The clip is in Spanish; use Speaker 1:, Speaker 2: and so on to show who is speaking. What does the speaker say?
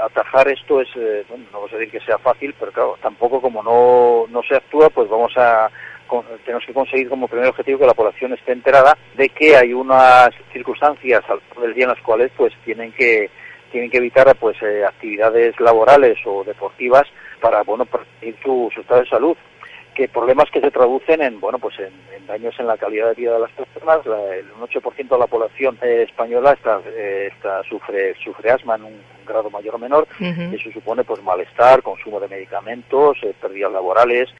Speaker 1: atajar esto es, bueno, no vamos a decir que sea fácil, pero claro, tampoco como no se actúa, pues tenemos que conseguir como primer objetivo que la población esté enterada de que hay unas circunstancias al cabo del día en las cuales pues tienen que evitar pues actividades laborales o deportivas para proteger su estado de salud, que problemas que se traducen en daños en la calidad de vida de las personas. Un 8% de la población española sufre asma en un grado mayor o menor.
Speaker 2: Uh-huh.
Speaker 1: Eso supone pues malestar, consumo de medicamentos, pérdidas laborales.